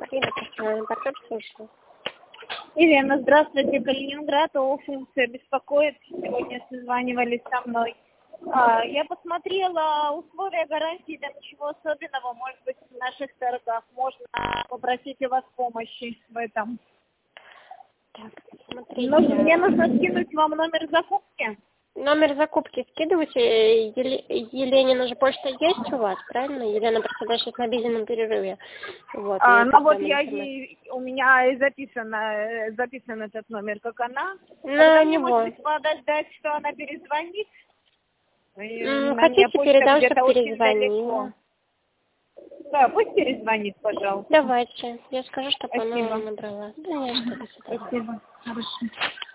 Елена, профессиональный партнер, слушаю. Елена, здравствуйте, Калининград, функция беспокоит. Сегодня созванивались со мной. Я посмотрела условия гарантии, там ничего особенного. Может быть, в наших торгах можно попросить у вас помощи в этом. Так, смотрите. Мне нужно скинуть вам номер закупки. Номер закупки скидывайте. Елене уже почта есть у вас, правильно? Елена просто сейчас на обеденном перерыве. Вот, ну вот у меня и записан этот номер, как она. На него. Может быть, подождать, что она перезвонит? Хотите, передам, чтобы перезвонила. Да, пусть перезвонит, пожалуйста. Давайте. Я скажу, чтобы Спасибо. она набрала. Да, не что, до свидания. Спасибо. Хорошо.